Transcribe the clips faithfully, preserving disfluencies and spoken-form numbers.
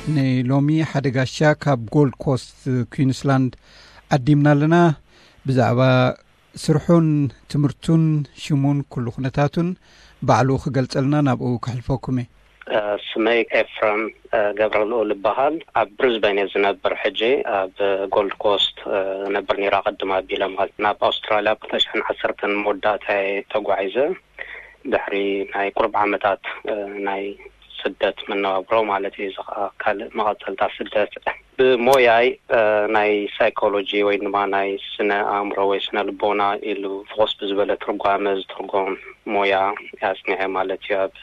نلومي حدا غاشا كاب جولد كوست كوينسلاند قدمنا لنا بزعبا سرحون تمرتون شمون كل خنتاتون بعلو خقلتلنا نابقو كحلفوكمي سمي إفرام قبرلو لبهال اب بريزبين يزنبر حجي اب جولد كوست نبرني راقدما بيلا مالتنا باستراليا بتشحن عسرتن مودات هاي تقوعيزة دحري ناي قرب عمتات ناي سدت من برو مالتي قال مقاتل تاع سدت بموياي ناي سايكولوجي وينما ناي سنة امرو وسنة لبونا إلو فغص بزبلة ترقامز ترقام مويا ياسنعي مالتي اب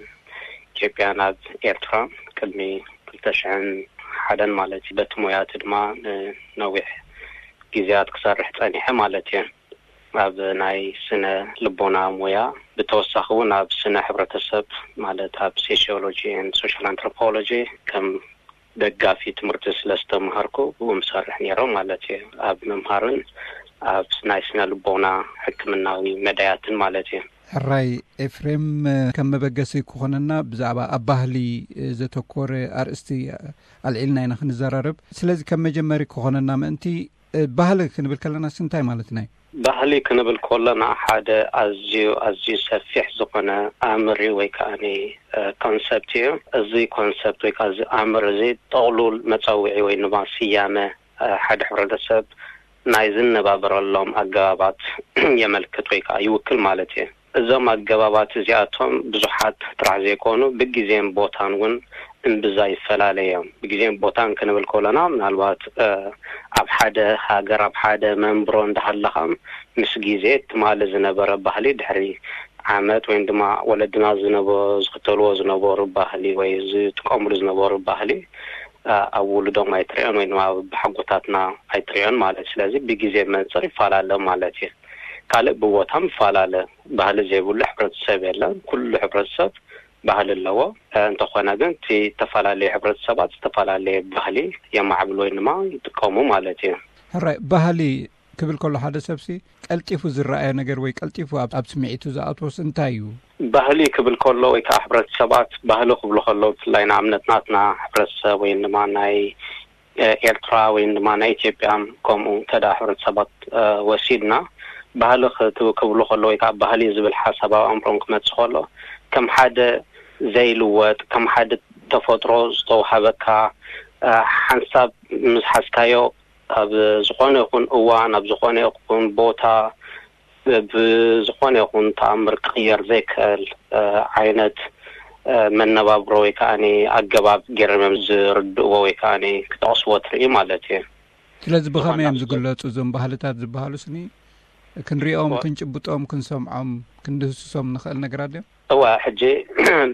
كيبيانات إيرترا كلمي تشعن حدا مالتي بتمويات دما نويح جزيات كسر حتاني حمالتي اب ناي سنة لبونا مويا بتوسخون اب سنة حبرتسب مالت اب سيشيولوجي and social anthropology كم دقافي تمرتس لستمهاركو ومسارح نيرو مالتي اب ممهارن اب ناي سنة لبونا حكمناوي مدايات مالتي الراي إفريم كم بقسي كوخننا بزعبا أباهلي زتوكور أرستي العلنا ينخن الزرارب سلازي كم مجمري كوخننا ما أنتي باهلي كنبال كلنا سنتاي مالتناي باهلي كنبال كلنا حدا أزيو أزيو سفيح زقنا أمري ويكاني كونسبتي أزي كونسبت ويك أزي أمر زي طولول متوعي وينما سيامة حدا حرد السب نايزن نبابر اللهم أقابات يملكت ويكا يوكل مالتي زم الجوابات زياتهم بزحات ترعزي يكونوا بجزين بوتان ون انبزاي فلاليهم بجزين بوتان كنا بالكولنا من الوقت أب حدا هاجر أب حدا منبرون ده اللهم مسجيزات ما لزنبر بحلي دحري عامات وعندما ولدنا زنبو زقتلو زنبو ربحلي ويزيد كمر زنبو ربحلي أول دوم ما يتريان وإنما بحقوتاتنا يتريان مالك لازم بجزين من صرف فلالة مالتي قال بوتهم فعلاله بحال زي بقول حبرة السبيل كل حبرة السب بحال اللوا أنت خوانا جنتي تفعل حبرة السبات تفعل بحالي يا معبلو إنما يتقوموا مالتي هراي بحالي قبل كل حدا سبسي قلتيفو زرعي نجر ويك قلتيفو أب سمعيتو زعطو سنتايو بحالي قبل كله ويك حبرة السبات بحالو قبل خلو لاين عملتنا حبرة السب وإنما ناي إيرترا وإنما ناي تيبيام كومو تدا حبرة السبات وسيدنا بحالخ تو كبلو خلو يكا بحالي زبل حسابا أمرون كمت خلو كم حدا زي لوات كم حدا تفطروز تو حبكا حنساب مسحسكايو بزخون يكون اوان بزخون يكون بوتا بزخون يكون تأمر كغير ذيك عينت من نبابرو يكاني أقباب جرمم زرد ويكاني كتعصوات رئي مالتي تلاز بخامي يمزقلت وزن بحالتات زبحالو سني كنريهم كنجبطهم كنسمعهم كندسسهم نخل نقرادهم هو حجي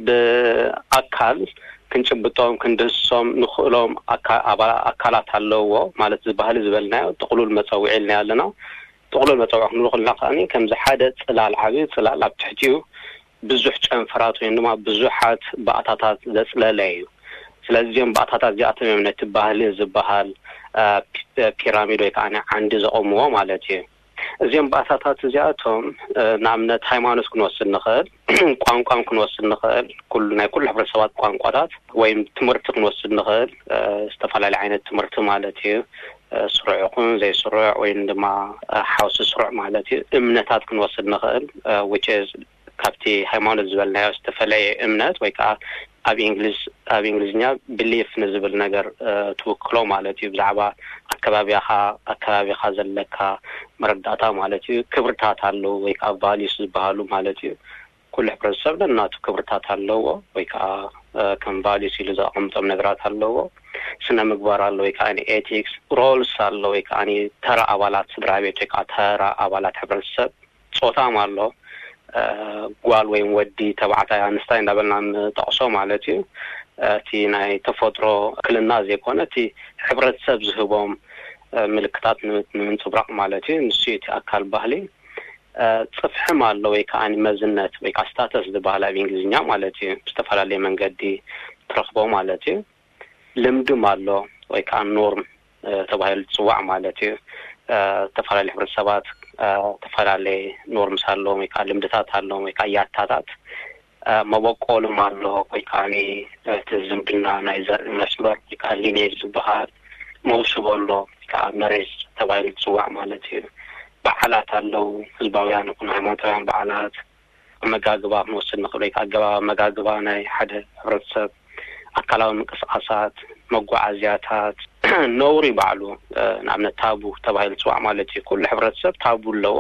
بأكل كنجبطهم كندسسهم نخلهم أكلات هاللوو مالت زبحال زبلنا تقولوا المتوعي لنا لنا تقولوا المتوعي نخل نقاني كم زحادة صلاة العبيد صلاة العب تحتيو بزوح انفرات وإنما بزوحات بأطاتات زسلا لايو سلازيهم بأطاتات جاءتهم من تباهل زبحال بيراميد ويكاني عندي زقوموا مالتي زين بأساتات زياتهم نعمنا هايمانوس كنوصل نخل قام قام كنوصل نخل كلنا كل حبر سوات قام قادات وين تمرت كنوصل نخل استفعل العين التمرت مالتي سرع يكون زي سرع وين ما حوس سرع مالتي امنتات كنوصل نخل which is كابتي هايمانوس زبلنا استفعل امنت ويكا أبي إنجليز أبي إنجليزنيا بليف نزبل نجار توكلوا مالتي بزعبا أكبابي خا أكبابي خازل لك مرداتا مالتي كبرتات هاللو ويك أبالي سبحالو مالتي كل حبر السبب الناتو كبرتات هاللو ويك كم بالي سيلزا عمتم نجارات هاللو سنة مقبار هاللو ويك أني ethics roles هاللو ويك أني ترى أولاد سدرابي ويك ترى أولاد حبر السبب صوتا مالو قوال وين ودي تبعتها أنستاين دبلنا تعصوا مالتي تي ناي تفضرو كل الناس يكون تي حبرة سبز هبهم ملكتات من تبرق مالتي نسيت أكل بحلي تصفح مالو ويكاني مزنت ويكا ستاتس دبالة بإنجليزية مالتي استفعل لي من قدي ترخبو مالتي لمدو مالو ويكان نورم تبهل تسوع مالتي تفعل لي حبرة سبات تفعل لي نورم سالو ويكا لمدتات هالو ويكا ياتاتات መበቆል ማለው ወይ ካኒ ተዝምብና ናይዘር መስመር ካሊኔዝ በሃል መውሰቦሎ ካመሬስ ተባይል ጽዋዕ ማለት እዩ በዓላት አለው ህዝባውያን ሆነ ሃይማኖታውያን በዓላት መጋግባ ወስን ንኽለይ ካገባ መጋግባ ናይ ሓደ ህብረተሰብ አካላዊ እንቅስቃሳት መጓዓዝያታት ነውሪ ባዕሉ ንኣብነት ታቡ ተባይል ጽዋዕ ማለት እዩ ኩሉ ህብረተሰብ ታቡ ኣለዎ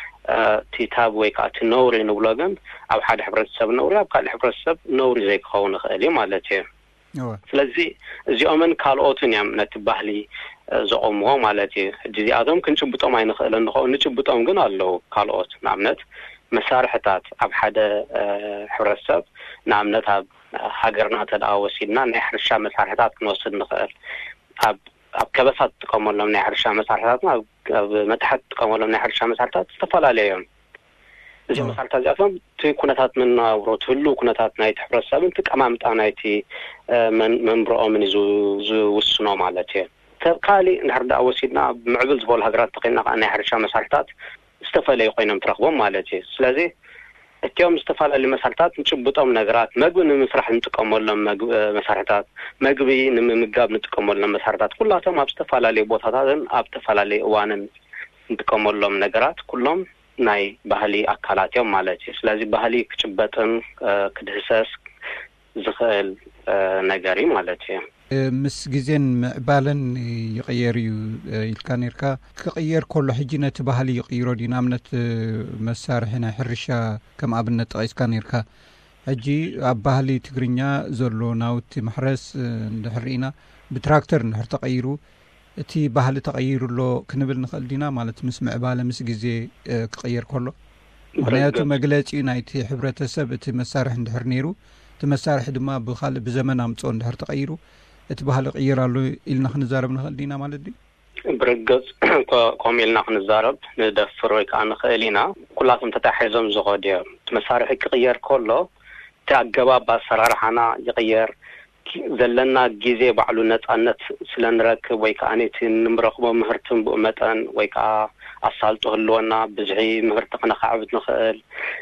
ቲ ታቡ ወይ ካቲ ነውሪ ንብሎ ግን ኣብ ሓደ ህብረተሰብ ነውሪ ኣብ ካልእ ህብረተሰብ ነውሪ ዘይክኸውን ይኽእል እዩ ማለት እዩ ስለዚ እዚኦምን ካልኦትን እዮም ነቲ ባህሊ ዘቆምዎ ማለት እዩ እዚኣቶም ክንጭብጦም ኣይንኽእልን ንኸው ንጭብጦም ግን ኣለዉ ካልኦት ንኣብነት መሳርሕታት ኣብ ሓደ ህብረተሰብ ንኣብነት ኣብ ሃገርና ተዳወሲድና ናይ ሕርሻ መሳርሕታት ክንወስድ ንኽእል ኣብ ኣብ ከበሳት ጥቀመሎም ናይ ሕርሻ መሳርሕታት ኣብ መትሓት ጥቀመሎም ናይ ሕርሻ መሳርሕታት ዝተፈላለዩ እዮም እዚ መሳርሕታት እዚኣቶም እቲ ኩነታት መነባብሮ ትህሉ ኩነታት ናይ ህብረተሰብን ተቀማምጣ ናይቲ መንብሮኦምን ዝውስኖ ማለት እዩ ካሊእ እንድሕር ወሲድና ምዕብል ዝበሉ ሃገራት ተኸይና ናይ ሕርሻ መሳርሕታት ዝተፈላለዩ ኮይኖም ትረኽቦም ማለት እዩ ስለዚ እቲኦም ዝተፈላለዩ መሳርሕታት ንጭብጦም ነገራት ምግቢ ንምስራሕ እንጥቀመሎም መሳርሕታት ምግቢ ንምምጋብ እንጥቀመሎም መሳርሕታት ኩላቶም ኣብ ዝተፈላለዩ ቦታታትን ኣብ ዝተፈላለዩ እዋንን እንጥቀመሎም ነገራት ኩሎም ናይ ባህሊ አካላት እዮም ማለት እዩ ስለዚ ባህሊ ክጭበጥን ክድህሰስ ዝኽእል ነገር እዩ ማለት እዩ ምስ ግዜን ምዕባለን ይቀየር እዩ ኢልካ ነርካ ክቀየር ከሎ ሕጂ ነቲ ባህሊ ይቀይሮ ዲ ናምነት መሳርሒ ናይ ሕርሻ ከም ኣብነት ጠቂስካ ነርካ ሕጂ ኣብ ባህሊ ትግርኛ ዘሎ ናውቲ ማሕረስ እንድሕሪና ብትራክተር እንድሕር ተቀይሩ እቲ ባህሊ ተቀይሩሎ ክንብል ንኽእል ዲና ማለት ምስ ምዕባለ ምስ ግዜ ክቀየር ከሎ ምክንያቱ መግለፂ ናይቲ ሕብረተሰብ እቲ መሳርሒ እንድሕር ነይሩ እቲ መሳርሒ ድማ ብኻልእ ብዘመን ኣምጾ እንድሕር ተቀይሩ እቲ ባህሊ ቀይራሉ ኢልና ክንዛረብ ንኽእል ዲና ማለት ዲ ብርግጽ ኮሚልና ክንዛረብ ንደፍር ወይ ከዓ ንኽእል ኢና ኩላቶም ተታሒዞም ዝኸዱ እዮም እቲ መሳርሒ ክቅየር ከሎ እቲ ኣገባብ ኣሰራርሓና ይቅየር ዘለና ግዜ ባዕሉ ነፃነት ስለንረክብ ወይ ከዓ ነቲ ንምረኽቦ ምህርትን ብኡ መጠን ወይ ከዓ ኣሳልጦ ህልወና ብዝሒ ምህርቲ ክነካዕብት ንኽእል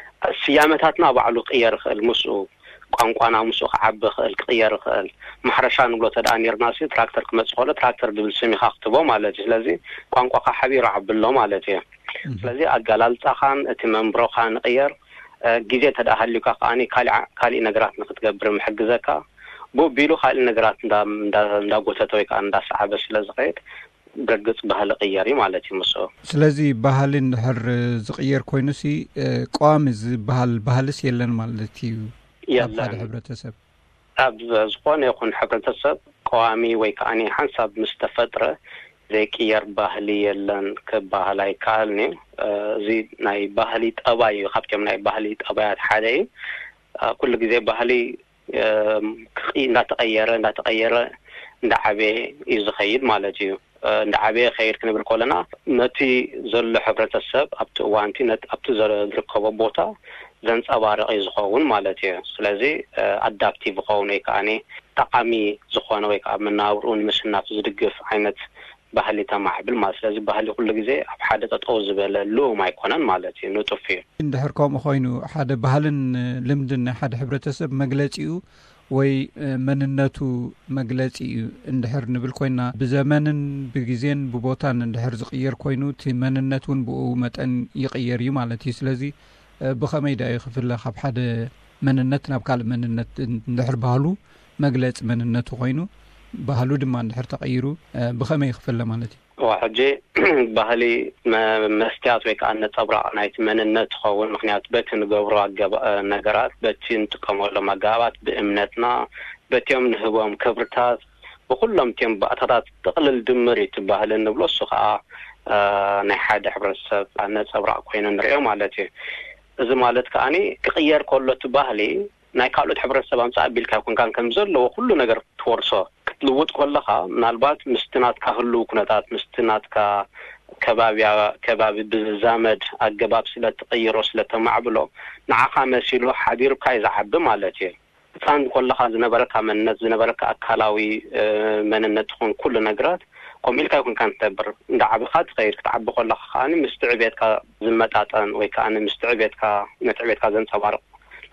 ስያመታትና ባዕሉ ቅየር ይኽእል ምስኡ ቋንቋና ምስኡ ክዓቢ ይኽእል ክቅየር ይኽእል ማሕረሻ ንብሎ ተደኣ ነርና ሲ ትራክተር ክመጽእ ከሎ ትራክተር ድብል ስም ኢኻ ክትቦ ማለት እዩ ስለዚ ቋንቋካ ሓቢሩ ዓብሎ ማለት እዩ ስለዚ ኣገላልጻኻን እቲ መንብሮኻ ንቅየር ግዜ ተደኣ ሃልዩካ ከዓኒ ካሊእ ነገራት ንክትገብር ምሕግዘካ ብቢሉ ካሊእ ነገራት እንዳጎተተ ወይ ከዓ እንዳሰዓበ ስለዝኸይድ ብርግጽ ባህሊ ቅየር ማለት እዩ ምስኡ ስለዚ ባህሊ እንድሕር ዝቅየር ኮይኑሲ ቋሚ ዝበሃል ባህልስ የለን ማለት እዩ የለን ሕብረተሰብ ኣብ ዝኾነ ይኹን ሕብረተሰብ ቋሚ ወይ ከዓኒ ሓንሳብ ምስ ተፈጥረ ዘይቅየር ባህሊ የለን ክባሃል ኣይከኣልኒ እዚ ናይ ባህሊ ጠባይ እዩ ካብቶም ናይ ባህሊ ጠባያት ሓደ እዩ ኩሉ ግዜ ባህሊ እንዳተቀየረ እንዳተቀየረ እንዳዓበየ እዩ ዝኸይድ ማለት እዩ እንዳዓበየ ኸይድ ክንብል ከለና ነቲ ዘሎ ሕብረተሰብ ኣብቲ እዋንቲ ኣብቲ ዝርከቦ ቦታ ዘንጸባርቕ እዩ ዝኸውን ማለት እዩ ስለዚ ኣዳፕቲቭ ክኸውን ወይ ከዓኒ ጠቃሚ ዝኾነ ወይ ከዓ መናብርኡ ንምስናፍ ዝድግፍ ዓይነት ባህሊ ተማዕብል ማለት ስለዚ ባህሊ ኩሉ ግዜ ኣብ ሓደ ጠጠው ዝበለሉ ማይኮነን ማለት እዩ ንጡፍ እዩ እንድሕር ከምኡ ኮይኑ ሓደ ባህልን ልምድን ናይ ሓደ ሕብረተሰብ መግለፂኡ ወይ መንነቱ መግለፂ እዩ እንድሕር ንብል ኮይና ብዘመንን ብግዜን ብቦታን እንድሕር ዝቅየር ኮይኑ እቲ መንነት እውን ብኡ መጠን ይቅየር እዩ ማለት እዩ ስለዚ ብኸመይ ዳ ይኽፍለ ካብ ሓደ መንነት ናብ ካልእ መንነት እንድሕር ባህሉ መግለፂ መንነቱ ኮይኑ ባህሉ ድማ እንድሕር ተቀይሩ ብኸመይ ይኽፈለ ማለት እዩ ሕጂ ባህሊ መስትያት ወይ ከዓ ነፀብራቕ ናይቲ መንነት ክኸውን ምክንያቱ በቲ ንገብሮ ነገራት በቲ ንጥቀመሎም ኣገባባት ብእምነትና በቲኦም ንህቦም ክብርታት ብኩሎም እትዮም ባእታታት ጥቕልል ድምር እቲ ባህሊ ንብሎ እሱ ከዓ ናይ ሓደ ሕብረተሰብ ነፀብራቕ ኮይኑ ንሪኦ ማለት እዩ እዚ ማለት ከዓኒ ክቅየር ከሎ እቲ ባህሊ ናይ ካልኦት ሕብረተሰብ ኣምፃእ ኣቢልካ ይኮንካን ከም ዘለዎ ኩሉ ነገር ትወርሶ ክትልውጥ ከለኻ ምናልባት ምስትናትካ ህልው ኩነታት ምስትናትካ ከባቢያ ከባቢ ብዛመድ ኣገባብ ስለትቀይሮ ስለተማዕብሎ ንዓኻ መሲሉ ሓቢርካ ይዝዓቢ ማለት እዩ እታን ከለኻ ዝነበረካ መንነት ዝነበረካ ኣካላዊ መንነት ኾን ኩሉ ነገራት ቆሚልካ ይኮንካን ትነብር እንዳዓብኻ ትኸይድ ክትዓቢ ከለኻ ከዓኒ ምስ ትዕቤትካ ዝመጣጠን ወይ ከዓኒ ምስ ትዕቤትካ ነትዕቤትካ ዘንጸባርቕ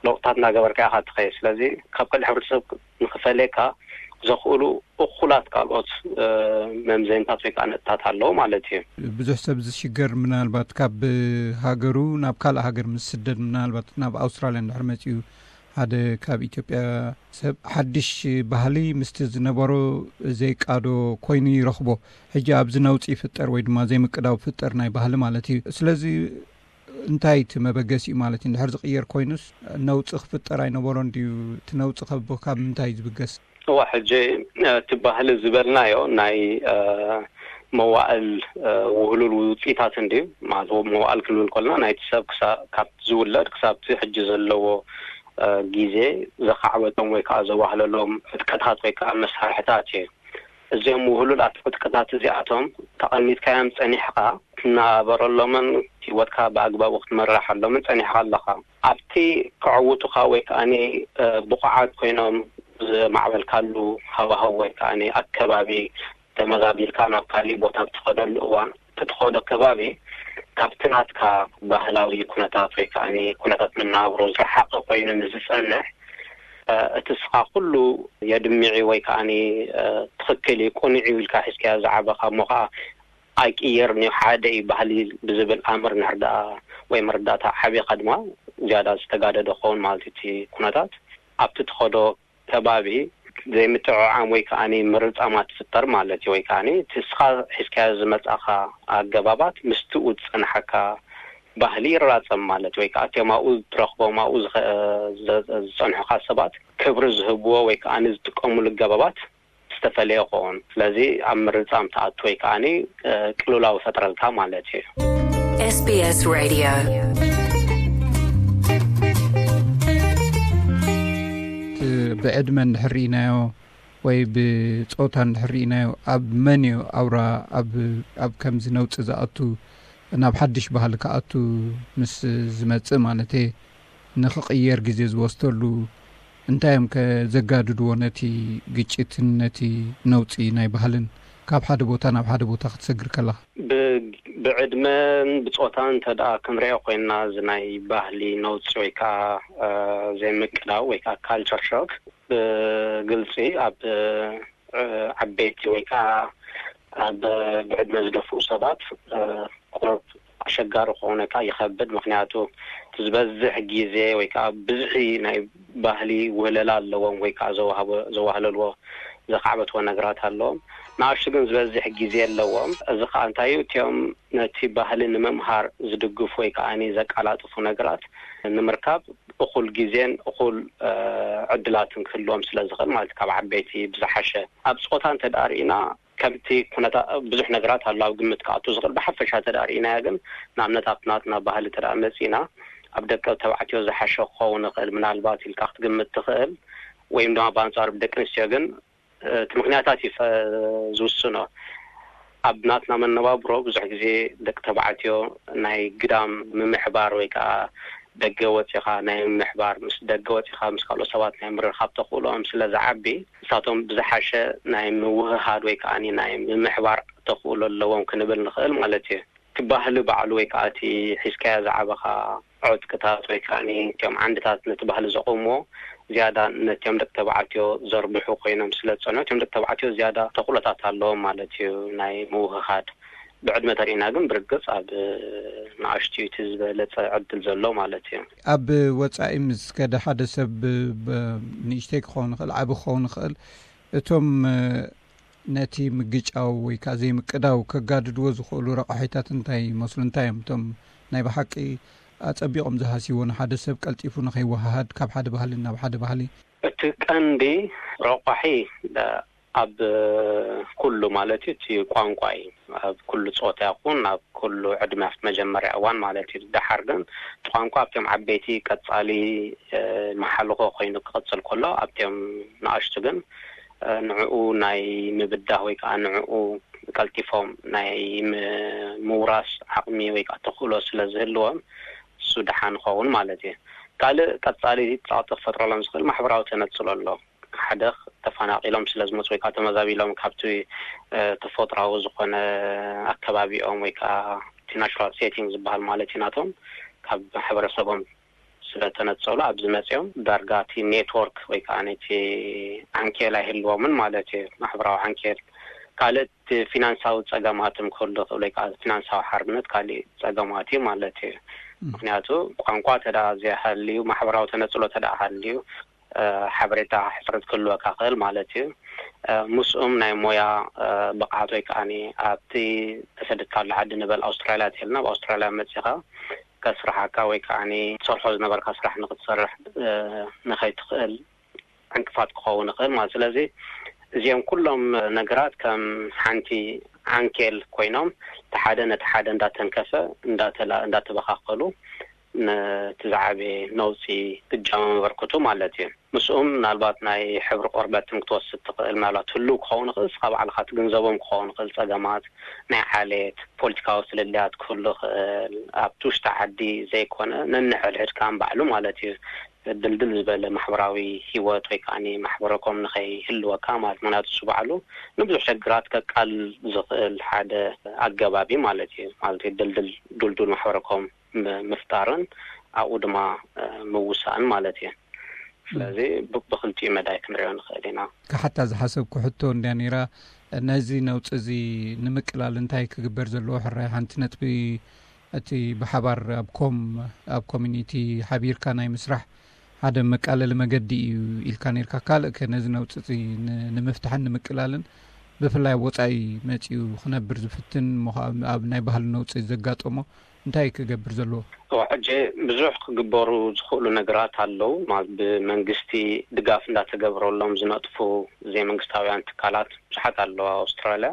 لوقتاتنا قبركا خاط خي سلازي كاب كل حبرتسب نخفليكا زخولو اخولات قالوت ممزين تاتويك ان تاتالو مالتي بزح سب زشجر منالبات كاب هاجرو ناب كالا هاجر مسدد منالبات ناب استراليا نحرمتيو هذا كاب إثيوبيا سب حدش بحالي مستزنبرو زي قادو كويني رخبو حجاب زنوت يفتر ويد ما زي مقداو فتر ناي بحال مالتي سلازي انتايت مبغسي مالتي نحرز قير كوينس نوت خفتر اي نبرون ديو تنوت خبو كاب انتاي زبغس واحد جاي تبهل زبلنايو ناي موائل وهلول وطيتات اندي ما هو موائل كل كلنا ناي تسب كاب زولد كساب تحج زلو غيزي زخعبتهم ويكا زواهللهم فتكتات ويكا مسححتاتي زيهم وهلول فتكتات زياتهم تقنيت كام صنيحقا نابر لمن تيوتكا باغبا وقت مرح لمن صنيحقا لخا ابتي قعوتو ويكا اني بقعات كوينهم معبل كالو هوا هوا كاني اكبابي تمغابيل كانوا كالي بوتا تخدل وان تدخل كبابي كابتنات كا بهلاوي كنتات كاني كنتات من نابرو حق قوين نزسنح اتسقى كله يدمعي ويكاني تخكلي قنعي والكاحس كا زعبخا مخا ايك يرني حادي بهلي بزبل امر نردا وي مرداتا حبي قدما جادا استغاده دخون مالتي كنتات ابتدخدو كبابي زي متعام ويكاني مرض امات فتر مالتي ويكاني تسخا حسكاز مصاخا اغبابات مستؤد صنحكا ባህሊ ራጽም ማለት ወይ ካቴማኡ ትረኽቦ ማኡ ዝጸንሑ ሓሳባት ክብር ዝህብዎ ወይ ካኒ ዝጥቀሙሉ ገባባት ዝተፈለየ ኾን ስለዚ ኣብ ምርጻም ተኣቱ ወይ ካኒ ቅሉላው ፈጥረልካ ማለት እዩ S B S Radio بعدمن حرينايو ወይ ብጾታን حرينايو ኣብ መንዮ ኣውራ ኣብ ኣብ ከም ዝነውጽ ዝኣቱ ናብ ሓድሽ ባህል ከኣቱ ምስ ዝመጽእ ማለት ንኽቕየር ግዜ ዝወስተሉ እንታይም ከዘጋድድዎ ነቲ ግጭትን ነቲ ነውጺ ናይ ባህልን ካብ ሓደ ቦታ ናብ ሓደ ቦታ ክትሰግር ከለኻ ብዕድመን ብጾታን ተዳ ክንሪኦ ኮይና ዝናይ ባህሊ ነውጺ ወይ ከዓ ዘይምቅዳው ወይ ከዓ ካልቸር ሾክ ብግልጺ ኣብ ዓበይቲ ወይ ከዓ ኣብ ብዕድመ ዝደፍኡ ሰባት ቁርብ አሸጋሪ ኾነካ ይኸብድ ምክንያቱ ዝበዝሕ ግዜ ወይ ከዓ ብዙሕ ናይ ባህሊ ወለላ ኣለዎም ወይ ከዓ ዘዋሃበ ዘዋሃለልዎ ዘኻዕበትዎ ነገራት ኣለዎም ናሽ ግን ዝበዝሕ ግዜ ኣለዎም እዚ ከዓ እንታይ እዩ እቶም ነቲ ባህሊ ንምምሃር ዝድግፉ ወይ ከዓ ዘቃላጥፉ ነገራት ንምርካብ እኹል ግዜን እኹል ዕድላትን ክህልዎም ስለዝኽእል ማለት ካብ ዓበይቲ ብዝሓሸ ኣብ ጾታን ተዳሪና ከምቲ ኩነታ ብዙሕ ነገራት ኣለው ግምት ካኣቱ ዝኽእል ብሓፈሻ ተዳሪና ግን ናምነት ኣፍናትና ባህሊ ተዳመፂና ኣብ ደቀ ተባዕትዮ ዝሓሸ ክኸውን ይኽእል ምናልባት ኢልካ ክትግምት ትኽእል ወይም ድማ በአንጻር ብደቂ ኣንስትዮ ግን እቲ ምክንያታት ዝውስኖ ኣብ ናትና መነባብሮ ብዙሕ ግዜ ደቂ ተባዕትዮ ናይ ግዳም ምምሕባር ወይ ከዓ ደገ ወፂኻ ናይ ምሕባር ምስ ደገ ወፂኻ ምስ ካልኦት ሰባት ናይ ምርኻብ ተኽእሎም ስለዝዓቢ ንሳቶም ብዝሓሸ ናይ ምውህሃድ ወይ ከዓ ናይ ምሕባር ተኽእሎ ኣለዎም ክንብል ንኽእል ማለት እዩ ክባህሊ ባዕሉ ወይ ከዓ እቲ ሒዝካያ ዝዓበኻ ዕጥቅታት ወይ ከዓ እቶም ዓንድታት ነቲ ባህሊ ዘቆምዎ ዝያዳ ነቶም ደቂ ተባዕትዮ ዘርብሑ ኮይኖም ስለዝፀንሑ እቶም ደቂ ተባዕትዮ ዝያዳ ተኽእሎታት ኣለዎም ማለት እዩ ናይ ምውህሃድ بعد ما ترينا جن برجس أب نعشتي تزبلت عدل زلوا مالتي أب واتساي مس كده حدث ب نيشتك خون خل عب خون خل توم نتي مجيج أو ويكازي مكداو كجاد دوز خلو رقحيتات انتاي مثلا تايم توم ناي بحكي أتبيعهم زهاسيون حدث بقلت يفون خي وهاد كاب حد بحالنا بحد بحالي تكندي رقحي أب كله مالتي تي قانقاي أب كل صوت يكون أب كل عدمة في مجمع أوان مالتي دحرجن قانقا أبتم عبيتي كتصالي محله خينو كتصل كله أبتم ناشتجن نعو ناي مبده ويك نعو كالتفهم ناي موراس حقمي ويك تخلص لزهلوهم سودحان خون مالتي قال كتصالي تعاطف فترة لمسخل محبراو تنتصل الله حدث تفاناقيلهم سلازمت ويكا تمزابيلهم كابتوي تفوتراو زخونه اكبابيهم ويكا تناشرال سيتينغز بحال مالتيناتهم كاب حبرسبهم ስለተነጸሉ ኣብዚ መጽዮም ዳርጋቲ ኔትወርክ ወይ ካነቲ አንኬላ ህልዎምን ማለት ማህበራዊ አንኬል ካልት ፊናንሳዊ ጸገማትም ኮሎ ወይ ካ ፊናንሳዊ ሓርነት ካሊ ጸገማቲ ማለት ምክንያቱ ቋንቋ ተዳዝያ ሃልዩ ማህበራዊ ተነጽሎ ተዳሃልዩ ሓበሬታ ሕፍረት ክልወ ካኸል ማለት ሙስኡም ናይ ሞያ በቃዓት ወይ ካኒ ኣብቲ ተሰደድካሉ ዓዲ ንበል ኣውስትራልያ ተልና በኣውስትራልያ መጽኻ ከስራሕካ ወይ ካኒ ሰርሖ ዝነበርካ ስራሕ ንኽትሰርሕ ንኸይትኽእል ዕንቅፋት ክኸውን ይኽእል ማለት ስለዚ እዚኦም ኩሎም ነገራት ከም ሓንቲ አንኬል ኮይኖም ተሓደ ነተሓደ እንዳተንከፈ እንዳተላ እንዳተበኻኸሉ ነትዛዕበ ነውፂ ግጃመ መበርከቱ ማለት እዩ ምስኡም ናልባት ናይ ሕብሪ ቆርበትን ክትወስድ ትኽእል ናላት ሁሉ ክኸውን ይኽእል እስኻ ባዕልኻ ትግንዘቦም ክኸውን ይኽእል ጸገማት ናይ ሓሌት ፖለቲካዊ ስልልያት ክህሉ ይኽእል ኣብቲ ውሽጢ ዓዲ ዘይኮነ ነንሕልሕድካን ባዕሉ ማለት እዩ ድልድል ዝበለ ማሕበራዊ ህይወት ወይ ካኒ ማሕበረኮም ንኸይህልወካ ማለት ምክንያቱ እሱ ባዕሉ ንብዙሕ ሸግራት ከቃል ዝኽእል ሓደ ኣገባቢ ማለት እዩ ማለት ድልድል ዱልዱል ማሕበረኮም ምፍጣርን ኣብኡ ድማ ምውሳእን ማለት እዩ ስለዚ ብክልቲኡ መዳይ ክንሪኦ ንኽእል ኢና ካሓታ ዝሓሰብኩ ሕቶ እንዳ ነይራ ነዚ ነውፂ እዚ ንምቅላል እንታይ ክግበር ዘለዎ ሕራይ ሓንቲ ነጥቢ እቲ ብሓባር ኣብኮም ኣብ ኮሚኒቲ ሓቢርካ ናይ ምስራሕ ሓደ መቃለሊ መገዲ እዩ ኢልካ ነርካ ካልእ ከነዚ ነውፂ እዚ ንምፍታሕን ንምቅላልን ብፍላይ ወፃኢ መፂኡ ክነብር ዝፍትን ኣብ ናይ ባህሊ ነውፂ ዘጋጠሞ እንታይ ክገብር ዘለዎ ሕጂ ብዙሕ ክግበሩ ዝኽእሉ ነገራት ኣለው ማለት ብመንግስቲ ድጋፍ እንዳተገብረሎም ዝነጥፉ ዘይመንግስታውያን ትካላት ብዙሓት ኣለዋ ኣውስትራልያ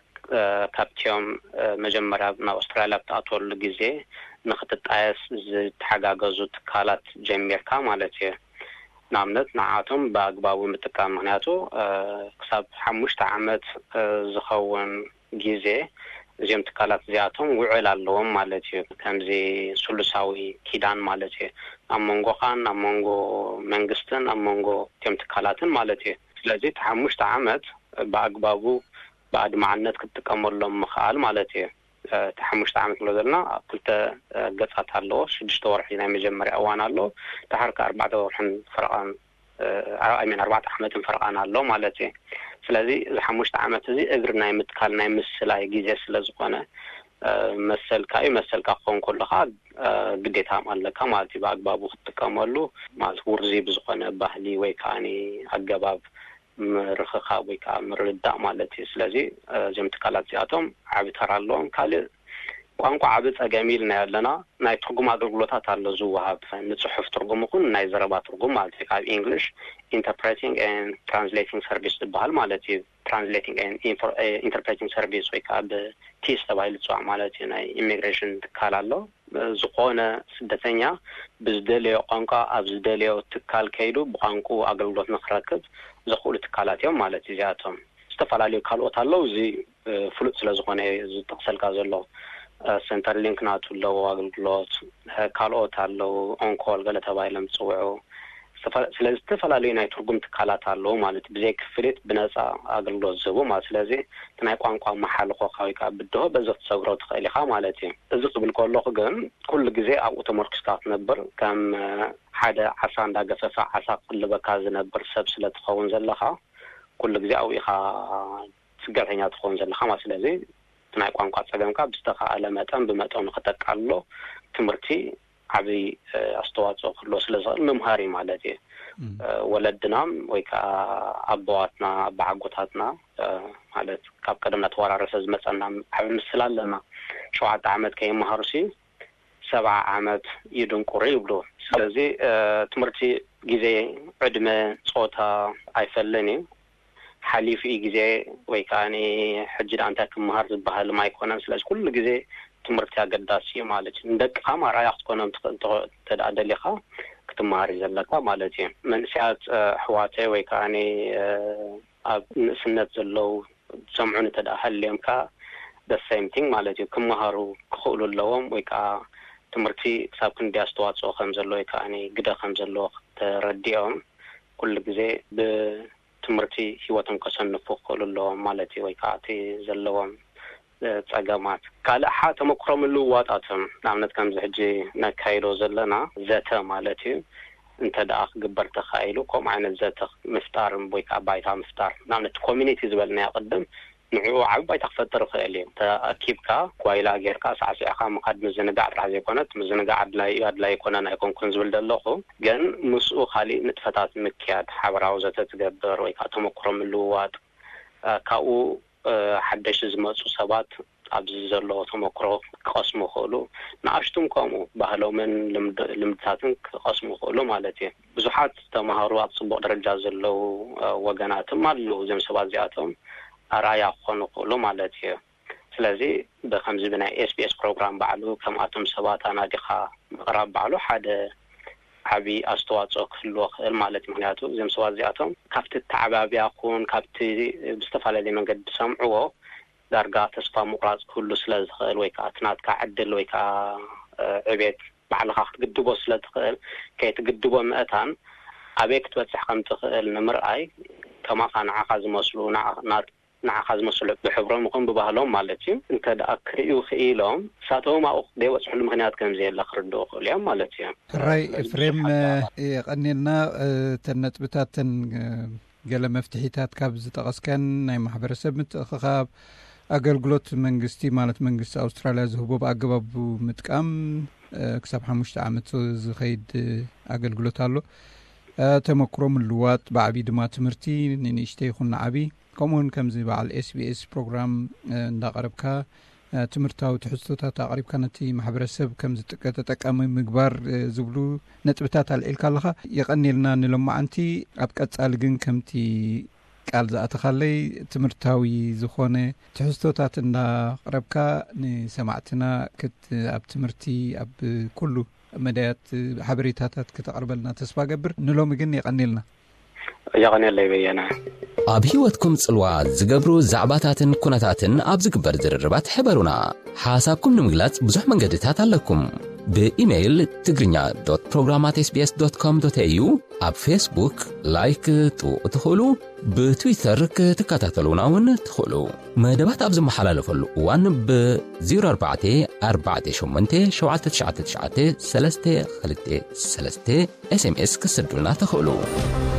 ካብቲኦም መጀመርያ ናብ ኣውስትራልያ ብተኣትወሉ ግዜ ንኽትጣየስ ዝተሓጋገዙ ትካላት ጀሚርካ ማለት እዩ ንኣብነት ንዓቶም ብኣግባቡ ምጥቃም ምክንያቱ ክሳብ ሓሙሽተ ዓመት ዝኸውን ግዜ እዚኦም ትካላት እዚኣቶም ውዕል ኣለዎም ማለት እዩ ከምዚ ሱሉሳዊ ኪዳን ማለት እዩ ኣብ መንጎኻን ኣብ መንጎ መንግስትን ኣብ መንጎ እቶም ትካላትን ማለት እዩ ስለዚ ሓሙሽተ ዓመት ብኣግባቡ ብኣድማዕነት ክትጥቀመሎም ምኽኣል ማለት እዩ ተሓሙሽተ ዓመት ብሎ ዘለና ክልተ ገጻት ኣለዎ ሽዱሽተ ወርሒ ናይ መጀመርያ እዋን ኣሎ ድሓርካ ኣርባዕተ ወርሕን ፍርቓን ኣሚን ኣርባዕተ ዓመትን ፍርቓን ኣሎ ማለት እዩ ስለዚ እዚ ሓሙሽተ ዓመት እዚ እግሪ ናይ ምትካል ናይ ምስላይ ግዜ ስለ ዝኾነ መሰልካ እዩ መሰልካ ክኸውን ከለኻ ግዴታ ኣለካ ማለት እዩ ብኣግባቡ ክትጥቀመሉ ማለት ውርዚ ብዝኾነ ባህሊ ወይ ከዓኒ ኣገባብ ምርኽኻብ ወይ ከዓ ምርዳእ ማለት እዩ ስለዚ እዚኦም ትካላት እዚኣቶም ዓብዪ ተራ ኣለዎም ካልእ ቋንቋ ዓብዪ ፀገም ኢልና ኣለና ናይ ትርጉም ኣገልግሎታት ኣሎ ዝወሃብ ንፅሑፍ ትርጉም ይኹን ናይ ዘረባ ትርጉም ማለት እዩ ካብ ኢንግሊሽ ኢንተርፕሬቲንግ ኤንድ ትራንስሌቲንግ ሰርቪስ ዝበሃል ማለት እዩ ትራንስሌቲንግ ኤንድ ኢንተርፕሬቲንግ ሰርቪስ ወይ ከዓ ብቲስ ተባሂሉ ዝፅዋዕ ማለት እዩ ናይ ኢሚግሬሽን ትካል ኣሎ ዝኾነ ስደተኛ ብዝደልዮ ቋንቋ ኣብ ዝደልዮ ትካል ከይዱ ብቋንቋ ኣገልግሎት ንኽረክብ ዘኽእሉ ትካላት እዮም ማለት እዩ እዚኣቶም ዝተፈላለዩ ካልኦት ኣለው እዚ ፍሉጥ ስለ ዝኾነ ዝጠቕሰልካ ዘሎ ሴንተር ሊንክ ናቱ ኣለዎ ኣገልግሎት ካልኦት ኣለው ኦንኮል ገለ ተባሂሎም ዝፅውዑ ስለዚ ዝተፈላለዩ ናይ ትርጉም ትካላት ኣለዎ ማለት ብዘይ ክፍሊት ብነፃ ኣገልግሎት ዝህቡ ማለት ስለዚ እቲ ናይ ቋንቋ መሓልኾ ወይ ከዓ ብድሆ በዚ ክትሰግሮ ትኽእል ኢኻ ማለት እዩ እዚ ክብል ከለኹ ግን ኩሉ ግዜ ኣብኡ ተመርኪስካ ክትነብር ከም ሓደ ዓሳ እንዳገፈፈ ዓሳ ክልበካ ዝነብር ሰብ ስለትኸውን ዘለኻ ኩሉ ግዜ ኣብኡ ኢኻ ስጋተኛ ትኸውን ዘለኻ ማለት ስለዚ እቲ ናይ ቋንቋ ፀገምካ ብዝተኻእለ መጠን ብመጠኑ ክተቃልሎ ትምህርቲ ዓብዪ ኣስተዋፅኦ ክህልዎ ስለ ዝኽእል ምምሃር ማለት እዩ ወለድናም ወይ ከዓ ኣቦዋትና ኣቦዓጎታትና ማለት ካብ ቀደም እናተወራረሰ ዝመፀና ዓብዪ ምስል ኣለና ሸውዓተ ዓመት ከይመሃሩሲ ሰብዓ ዓመት ይድንቁሩ ይብሉ ስለዚ ትምህርቲ ግዜ ዕድመ ፆታ ኣይፈለን እዩ ሓሊፉ ግዜ ወይ ከዓኒ ሕጂ እንታይ ክመሃር ዝበሃል ኣይኮነን ስለዚ ኩሉ ግዜ ትምህርቲ ኣገዳሲ እዩ ማለት እዩ ንደቅኻ ኣርኣያ ክትኮኖም ትኽእል ደሊኻ ክትመሃር ዘለካ ማለት እዩ መንእሰያት ኣሕዋተይ ወይ ከዓኒ ኣብ ንእስነት ዘለው ሰምዑን ተዳሃልዮምካ the same thing ማለት እዩ ክመሃሩ ክኽእሉ ኣለዎም ወይ ከዓ ትምህርቲ ክሳብ ክንዲ ኣስተዋፅኦ ከም ዘሎ ወይ ከዓኒ ግደ ከም ዘሎ ተረዲኦም ኩሉ ግዜ ብትምህርቲ ሂወቶም ከሰንፉ ክኽእሉ ኣለዎም ማለት እዩ ወይ ከዓ እቲ ዘለዎም ጸገማት ካልሓ ተመክሮም ልዋጣቶም ናምነት ከም ዝሕጂ ነካይዶ ዘለና ዘተ ማለት እዩ እንተ ደኣ ግበር ተኻይሉ ከም ዓይነት ዘተ ምፍጣር ወይ ካባይታ ምፍጣር ናምነት ኮሚኒቲ ዝበልና ያቀደም ንዑ ዓባይ ተፈጠር ኸእል እዩ ተኣኪብካ ጓይላ ጌርካ ሳዕሲዕካ መቃድ ምዝንጋዕ ጥራሕ ዘይኮነት ምዝንጋዕ አድላይ አድላይ ኮነና ይኮንኩን ዝብል ደለኹ ግን ምስኡ ካሊ ንጥፈታት ምክያድ ሓበራዊ ዘተ ትገብር ወይ ካ ተመክሮም ልዋጥ ካኡ ሓደሽ ዝመጹ ሰባት ኣብዚ ዘሎ ተመክሮ ክቀስሙ ኸሉ ንኣሽቱም ከምኡ ባህሎምን ልምድታትን ክቀስሙ ኸሉ ማለት እዩ ብዙሓት ተማሃሩ ኣብ ጽቡቕ ደረጃ ዘለው ወገናትም ኣለው እዞም ሰባት እዚኣቶም ኣራያ ክኾኑ ኸሉ ማለት እዩ ስለዚ ብከምዚ ብናይ ኤስ ቢ ኤስ ፕሮግራም ባዕሉ ከምኣቶም ሰባት ኣናዲኻ ምቕራብ ባዕሉ ሓደ ዓቢ ኣስተዋጽኦ ክህልዎ ክእል ማለት ምክንያቱ እዞም ሰባት እዚኣቶም ካብቲ ተዓባብያ ኩን ካብቲ ብዝተፈላለየ መንገዲ ሰምዕዎ ዳርጋ ተስፋ ምቁራጽ ክህሉ ስለ ዝኽእል ወይ ከዓ ትናትካ ዕድል ወይ ከዓ ዕቤት ባዕልኻ ክትግድቦ ስለ ትኽእል ከይትግድቦ ምእታን ኣበይ ክትበጽሕ ከም ትኽእል ንምርኣይ ከማኻ ንዓኻ ዝመስሉ ንዓኻ ዝመስሉ ብሕብሮም ይኹን ብባህሎም ማለት እዩ እንተ ደኣ ክርእዩ ክኢሎም ሳቶም ኣኡ ደይወጽሕሉ ምክንያት ከምዚ የለ ክርድኡ ክእሉ እዮም ማለት እዩ ራይ ኤፍሬም የቐኒልና ተነጥብታትን ገለ መፍትሒታት ካብ ዝጠቐስከን ናይ ማሕበረሰብ ምትእኽኻብ ኣገልግሎት መንግስቲ ማለት መንግስቲ ኣውስትራልያ ዝህቦ ብኣገባቡ ምጥቃም ክሳብ ሓሙሽተ ዓመት ዝኸይድ ኣገልግሎት ኣሎ ተመክሮም ልዋጥ ብዓቢ ድማ ትምህርቲ ንንእሽተ ይኹን ንዓቢ ከምኡውን ከምዚ በዓል ኤስ ቢ ኤስ ፕሮግራም እንዳቐረብካ ትምህርታዊ ትሕዝቶታት ኣቕሪብካ ነቲ ማሕበረሰብ ከምዚ ተጠቃሚ ምግባር ዝብሉ ነጥብታት ኣልዒልካ ኣለኻ የቐኒልና ንሎማዓንቲ ኣብ ቀጻሊ ግን ከምቲ ቃል ዝኣተኻለይ ትምህርታዊ ዝኾነ ትሕዝቶታት እንዳቐረብካ ንሰማዕትና ክት ኣብ ትምህርቲ ኣብ ኩሉ መዳያት ሓበሬታታት ከተቕርበልና ተስፋ ገብር ንሎሚ ግን የቐኒልና يغني بينا ኣብ ህይወትኩም ጽልዋ ዝገብሩ ዛዕባታትን ኩነታትን ኣብ ዝግበር ዝርርባት ሕበሩና ሓሳብኩም ንምግላጽ ብዙሕ መንገድታት ኣለኩም በኢሜይል ትግርኛ ዶት ፕሮግራም ኣት ኤስ ቢ ኤስ ዶት ኮም ዶት ኤ ዩ ኣብ ፌስቡክ ላይክ ትወጥኹሉ ብትዊተር ክትከታተሉና ውን ትኽእሉ መደባት ኣብ ዝመሓላለፈሉ እዋን ብ0 4 4 8 7 9 9 3 2 3 ኤስ ኤም ኤስ ክስዱልና ትኽእሉ